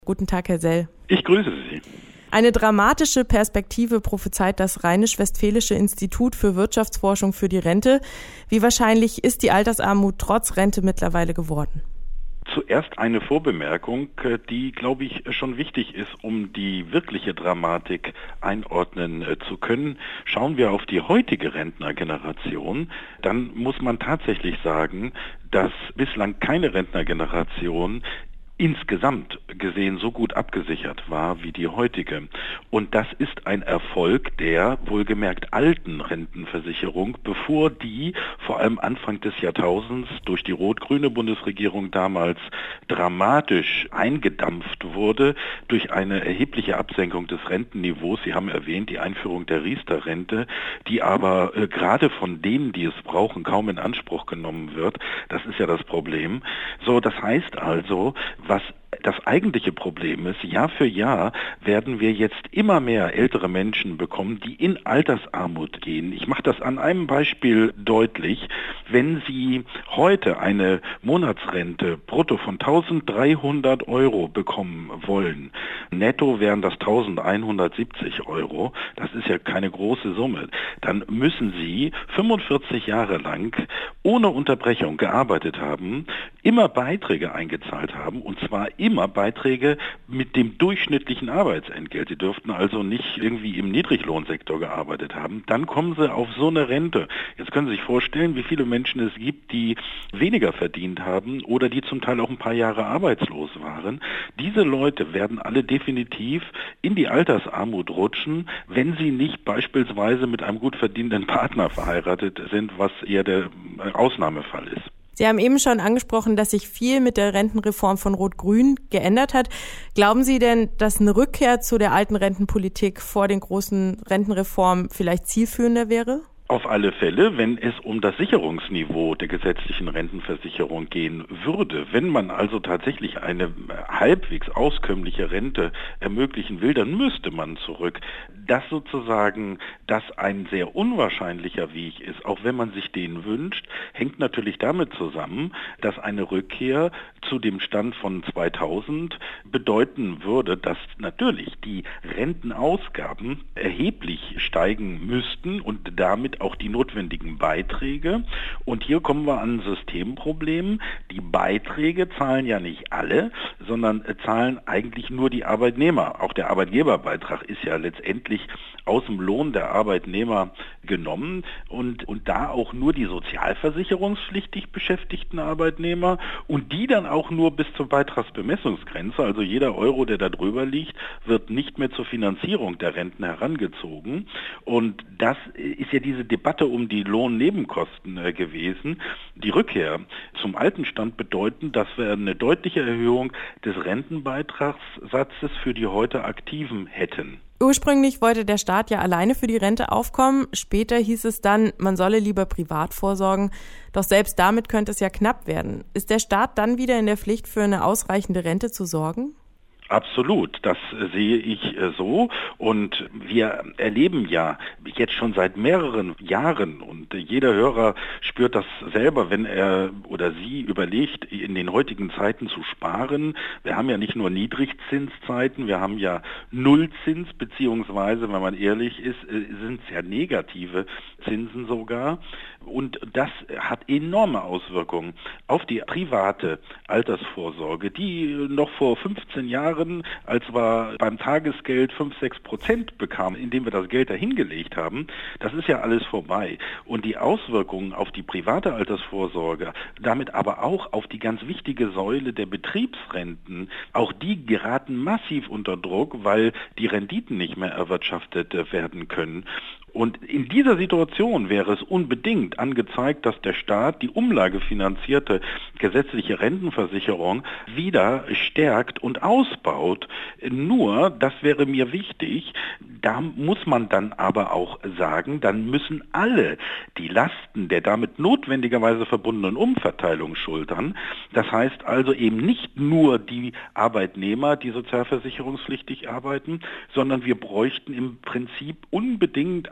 Guten Tag, Herr Sell. Ich grüße Sie. Eine dramatische Perspektive prophezeit das Rheinisch-Westfälische Institut für Wirtschaftsforschung für die Rente. Wie wahrscheinlich ist die Altersarmut trotz Rente mittlerweile geworden? Zuerst eine Vorbemerkung, die, glaube ich, schon wichtig ist, um die wirkliche Dramatik einordnen zu können. Schauen wir auf die heutige Rentnergeneration, dann muss man tatsächlich sagen, dass bislang keine Rentnergeneration insgesamt gesehen so gut abgesichert war wie die heutige. Und das ist ein Erfolg der wohlgemerkt alten Rentenversicherung, bevor die vor allem Anfang des Jahrtausends durch die rot-grüne Bundesregierung damals dramatisch eingedampft wurde durch eine erhebliche Absenkung des Rentenniveaus. Sie haben erwähnt, die Einführung der Riester-Rente, die aber gerade von denen, die es brauchen, kaum in Anspruch genommen wird. Das ist ja das Problem. So, das heißt also, was das eigentliche Problem ist, Jahr für Jahr werden wir jetzt immer mehr ältere Menschen bekommen, die in Altersarmut gehen. Ich mache das an einem Beispiel deutlich. Wenn Sie heute eine Monatsrente brutto von 1.300 Euro bekommen wollen, netto wären das 1.170 Euro, das ist ja keine große Summe, dann müssen Sie 45 Jahre lang ohne Unterbrechung gearbeitet haben, immer Beiträge eingezahlt haben, und zwar immer Beiträge mit dem durchschnittlichen Arbeitsentgelt. Sie dürften also nicht irgendwie im Niedriglohnsektor gearbeitet haben. Dann kommen Sie auf so eine Rente. Jetzt können Sie sich vorstellen, wie viele Menschen es gibt, die weniger verdient haben oder die zum Teil auch ein paar Jahre arbeitslos waren. Diese Leute werden alle definitiv in die Altersarmut rutschen, wenn sie nicht beispielsweise mit einem gut verdienenden Partner verheiratet sind, was eher der Ausnahmefall ist. Sie haben eben schon angesprochen, dass sich viel mit der Rentenreform von Rot-Grün geändert hat. Glauben Sie denn, dass eine Rückkehr zu der alten Rentenpolitik vor den großen Rentenreformen vielleicht zielführender wäre? Auf alle Fälle, wenn es um das Sicherungsniveau der gesetzlichen Rentenversicherung gehen würde. Wenn man also tatsächlich eine halbwegs auskömmliche Rente ermöglichen will, dann müsste man zurück. Dass sozusagen das ein sehr unwahrscheinlicher Weg ist, auch wenn man sich den wünscht, hängt natürlich damit zusammen, dass eine Rückkehr zu dem Stand von 2000 bedeuten würde, dass natürlich die Rentenausgaben erheblich steigen müssten und damit auch die notwendigen Beiträge. Und hier kommen wir an ein Systemproblem. Die Beiträge zahlen ja nicht alle, sondern zahlen eigentlich nur die Arbeitnehmer. Auch der Arbeitgeberbeitrag ist ja letztendlich aus dem Lohn der Arbeitnehmer genommen und da auch nur die sozialversicherungspflichtig beschäftigten Arbeitnehmer und die dann auch nur bis zur Beitragsbemessungsgrenze. Also jeder Euro, der da drüber liegt, wird nicht mehr zur Finanzierung der Renten herangezogen. Und das ist ja diese Debatte um die Lohnnebenkosten gewesen. Die Rückkehr zum alten Stand bedeuten, dass wir eine deutliche Erhöhung des Rentenbeitragssatzes für die heute Aktiven hätten. Ursprünglich wollte der Staat ja alleine für die Rente aufkommen. Später hieß es dann, man solle lieber privat vorsorgen. Doch selbst damit könnte es ja knapp werden. Ist der Staat dann wieder in der Pflicht, für eine ausreichende Rente zu sorgen? Absolut, das sehe ich so, und wir erleben ja jetzt schon seit mehreren Jahren, und jeder Hörer spürt das selber, wenn er oder sie überlegt, in den heutigen Zeiten zu sparen. Wir haben ja nicht nur Niedrigzinszeiten, wir haben ja Nullzins, beziehungsweise, wenn man ehrlich ist, sind es ja negative Zinsen sogar. Und das hat enorme Auswirkungen auf die private Altersvorsorge, die noch vor 15 Jahren, als wir beim Tagesgeld 5-6% bekamen, indem wir das Geld dahingelegt haben, das ist ja alles vorbei. Und die Auswirkungen auf die private Altersvorsorge, damit aber auch auf die ganz wichtige Säule der Betriebsrenten, auch die geraten massiv unter Druck, weil die Renditen nicht mehr erwirtschaftet werden können. Und in dieser Situation wäre es unbedingt angezeigt, dass der Staat die umlagefinanzierte gesetzliche Rentenversicherung wieder stärkt und ausbaut. Nur, das wäre mir wichtig, da muss man dann aber auch sagen, dann müssen alle die Lasten der damit notwendigerweise verbundenen Umverteilung schultern. Das heißt also eben nicht nur die Arbeitnehmer, die sozialversicherungspflichtig arbeiten, sondern wir bräuchten im Prinzip unbedingt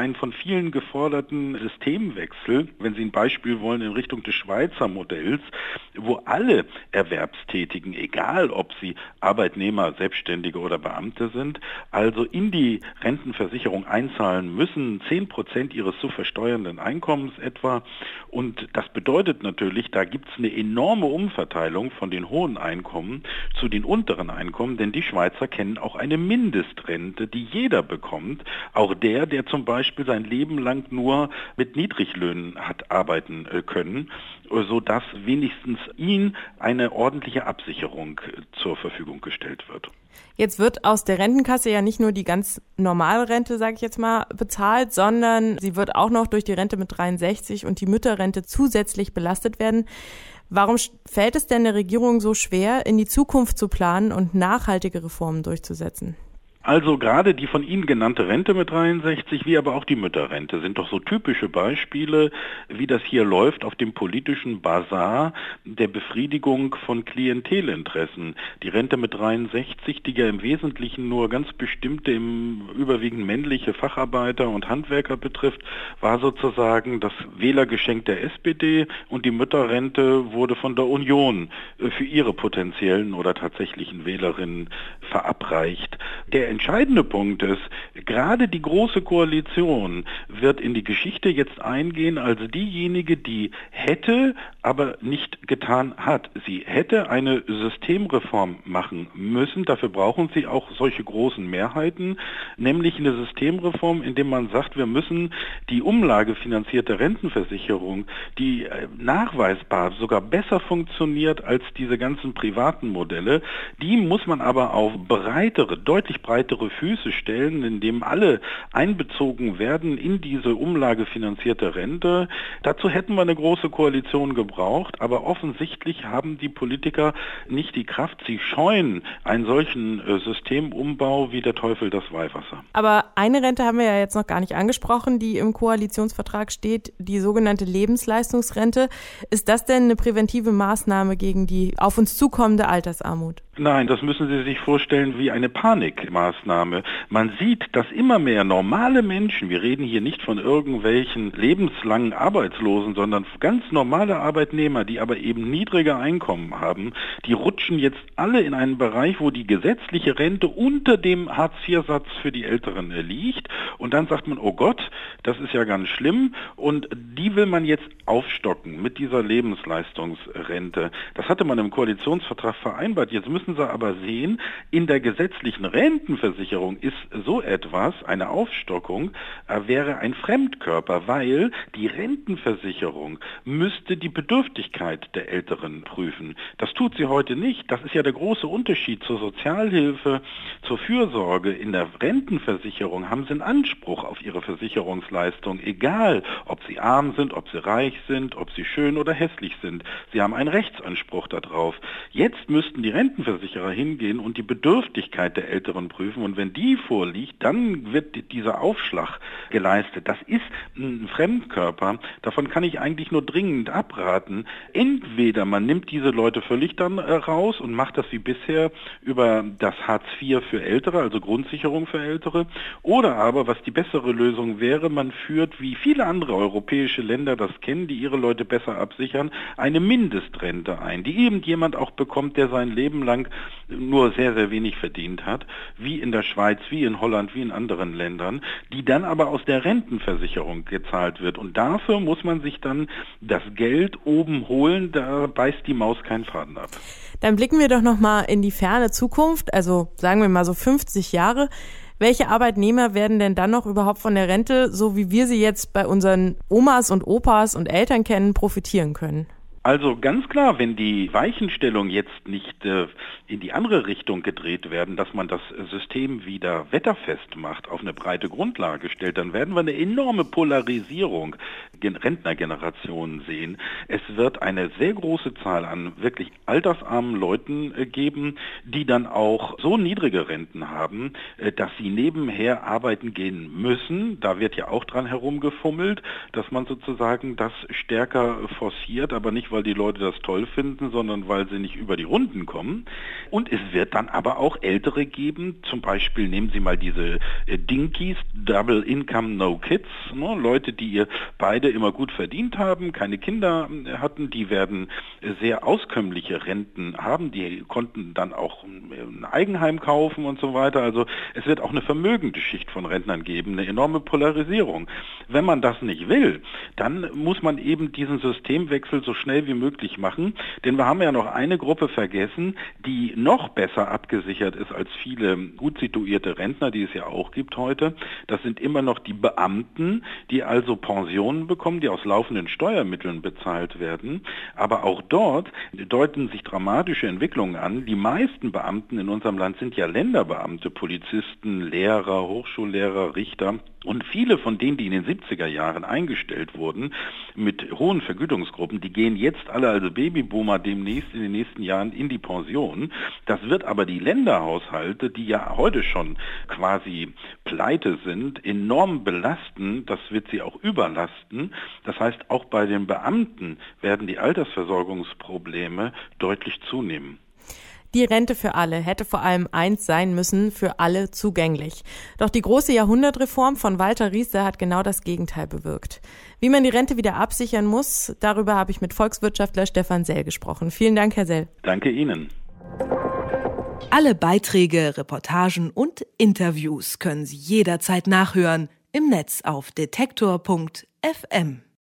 einen von vielen geforderten Systemwechsel, wenn Sie ein Beispiel wollen, in Richtung des Schweizer Modells, wo alle Erwerbstätigen, egal ob sie Arbeitnehmer, Selbstständige oder Beamte sind, also in die Rentenversicherung einzahlen müssen, 10% ihres zu versteuernden Einkommens etwa. Und das bedeutet natürlich, da gibt es eine enorme Umverteilung von den hohen Einkommen zu den unteren Einkommen, denn die Schweizer kennen auch eine Mindestrente, die jeder bekommt, auch der zum Beispiel sein Leben lang nur mit Niedriglöhnen hat arbeiten können, sodass wenigstens ihm eine ordentliche Absicherung zur Verfügung gestellt wird. Jetzt wird aus der Rentenkasse ja nicht nur die ganz normale Rente, sage ich jetzt mal, bezahlt, sondern sie wird auch noch durch die Rente mit 63 und die Mütterrente zusätzlich belastet werden. Warum fällt es denn der Regierung so schwer, in die Zukunft zu planen und nachhaltige Reformen durchzusetzen? Also gerade die von Ihnen genannte Rente mit 63, wie aber auch die Mütterrente, sind doch so typische Beispiele, wie das hier läuft auf dem politischen Basar der Befriedigung von Klientelinteressen. Die Rente mit 63, die ja im Wesentlichen nur ganz bestimmte, im überwiegend männliche Facharbeiter und Handwerker betrifft, war sozusagen das Wählergeschenk der SPD, und die Mütterrente wurde von der Union für ihre potenziellen oder tatsächlichen Wählerinnen verabreicht. Der entscheidende Punkt ist, gerade die Große Koalition wird in die Geschichte jetzt eingehen als diejenige, die hätte, aber nicht getan hat. Sie hätte eine Systemreform machen müssen. Dafür brauchen sie auch solche großen Mehrheiten, nämlich eine Systemreform, indem man sagt, wir müssen die umlagefinanzierte Rentenversicherung, die nachweisbar sogar besser funktioniert als diese ganzen privaten Modelle, die muss man aber auf deutlich breitere Füße stellen, indem alle einbezogen werden in diese umlagefinanzierte Rente. Dazu hätten wir eine große Koalition gebraucht, aber offensichtlich haben die Politiker nicht die Kraft. Sie scheuen einen solchen Systemumbau wie der Teufel das Weihwasser. Aber eine Rente haben wir ja jetzt noch gar nicht angesprochen, die im Koalitionsvertrag steht, die sogenannte Lebensleistungsrente. Ist das denn eine präventive Maßnahme gegen die auf uns zukommende Altersarmut? Nein, das müssen Sie sich vorstellen wie eine Panikmaßnahme. Man sieht, dass immer mehr normale Menschen, wir reden hier nicht von irgendwelchen lebenslangen Arbeitslosen, sondern ganz normale Arbeitnehmer, die aber eben niedrige Einkommen haben, die rutschen jetzt alle in einen Bereich, wo die gesetzliche Rente unter dem Hartz-IV-Satz für die Älteren liegt. Und dann sagt man, oh Gott, das ist ja ganz schlimm. Und die will man jetzt aufstocken mit dieser Lebensleistungsrente. Das hatte man im Koalitionsvertrag vereinbart. Jetzt müssen Sie aber sehen, in der gesetzlichen Rentenversicherung ist so etwas, eine Aufstockung, wäre ein Fremdkörper, weil die Rentenversicherung müsste die Bedürftigkeit der Älteren prüfen. Das tut sie heute nicht. Das ist ja der große Unterschied zur Sozialhilfe, zur Fürsorge. In der Rentenversicherung haben Sie einen Anspruch auf Ihre Versicherungsleistung, egal ob Sie arm sind, ob Sie reich sind, ob Sie schön oder hässlich sind. Sie haben einen Rechtsanspruch darauf. Jetzt müssten die Rentenversicherer hingehen und die Bedürftigkeit der Älteren prüfen, und wenn die vorliegt, dann wird dieser Aufschlag geleistet. Das ist ein Fremdkörper, davon kann ich eigentlich nur dringend abraten. Entweder man nimmt diese Leute völlig dann raus und macht das wie bisher über das Hartz IV für Ältere, also Grundsicherung für Ältere, oder aber, was die bessere Lösung wäre, man führt, wie viele andere europäische Länder das kennen, die ihre Leute besser absichern, eine Mindestrente ein, die eben jemand auch bekommt, der sein Leben lang nur sehr, sehr wenig verdient hat, wie in der Schweiz, wie in Holland, wie in anderen Ländern, die dann aber aus der Rentenversicherung gezahlt wird. Und dafür muss man sich dann das Geld oben holen, da beißt die Maus keinen Faden ab. Dann blicken wir doch nochmal in die ferne Zukunft, also sagen wir mal so 50 Jahre. Welche Arbeitnehmer werden denn dann noch überhaupt von der Rente, so wie wir sie jetzt bei unseren Omas und Opas und Eltern kennen, profitieren können? Also ganz klar, wenn die Weichenstellung jetzt nicht in die andere Richtung gedreht werden, dass man das System wieder wetterfest macht, auf eine breite Grundlage stellt, dann werden wir eine enorme Polarisierung Rentnergenerationen sehen. Es wird eine sehr große Zahl an wirklich altersarmen Leuten geben, die dann auch so niedrige Renten haben, dass sie nebenher arbeiten gehen müssen. Da wird ja auch dran herumgefummelt, dass man sozusagen das stärker forciert, aber nicht, weil die Leute das toll finden, sondern weil sie nicht über die Runden kommen. Und es wird dann aber auch Ältere geben, zum Beispiel nehmen Sie mal diese Dinkies, Double Income No Kids, ne? Leute, die ihr beide immer gut verdient haben, keine Kinder hatten, die werden sehr auskömmliche Renten haben, die konnten dann auch ein Eigenheim kaufen und so weiter. Also es wird auch eine vermögende Schicht von Rentnern geben, eine enorme Polarisierung. Wenn man das nicht will, dann muss man eben diesen Systemwechsel so schnell wie möglich machen, denn wir haben ja noch eine Gruppe vergessen, die noch besser abgesichert ist als viele gut situierte Rentner, die es ja auch gibt heute. Das sind immer noch die Beamten, die also Pensionen bekommen, die aus laufenden Steuermitteln bezahlt werden. Aber auch dort deuten sich dramatische Entwicklungen an. Die meisten Beamten in unserem Land sind ja Länderbeamte, Polizisten, Lehrer, Hochschullehrer, Richter. Und viele von denen, die in den 70er Jahren eingestellt wurden, mit hohen Vergütungsgruppen, die gehen jetzt alle, also Babyboomer, demnächst in den nächsten Jahren in die Pension. Das wird aber die Länderhaushalte, die ja heute schon quasi pleite sind, enorm belasten. Das wird sie auch überlasten. Das heißt, auch bei den Beamten werden die Altersversorgungsprobleme deutlich zunehmen. Die Rente für alle hätte vor allem eins sein müssen, für alle zugänglich. Doch die große Jahrhundertreform von Walter Riese hat genau das Gegenteil bewirkt. Wie man die Rente wieder absichern muss, darüber habe ich mit Volkswirtschaftler Stefan Sell gesprochen. Vielen Dank, Herr Sell. Danke Ihnen. Alle Beiträge, Reportagen und Interviews können Sie jederzeit nachhören im Netz auf detektor.fm.